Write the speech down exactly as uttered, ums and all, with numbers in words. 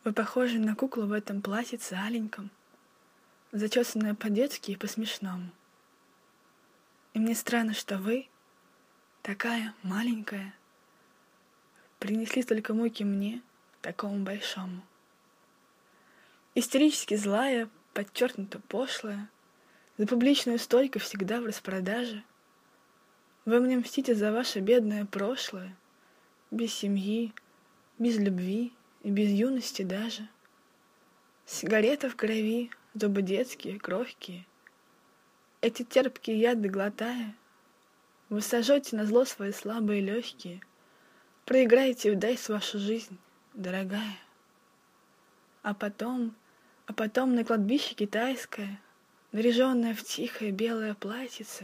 Вы похожи на куклу в этом платьице аленьком, зачесанная по-детски и по-смешному. И мне странно, что вы, такая маленькая, принесли столько муки мне, такому большому. Истерически злая, подчеркнуто пошлая, за публичную стойку всегда в распродаже. Вы мне мстите за ваше бедное прошлое, без семьи, без любви и без юности даже. Сигарета в крови, зубы детские, кроткие. Эти терпкие яды глотая, вы сожжете назло свои слабые легкие, проиграете в дайс вашу жизнь, дорогая. А потом, а потом на кладбище китайское, наряженная в тихое белое платьице,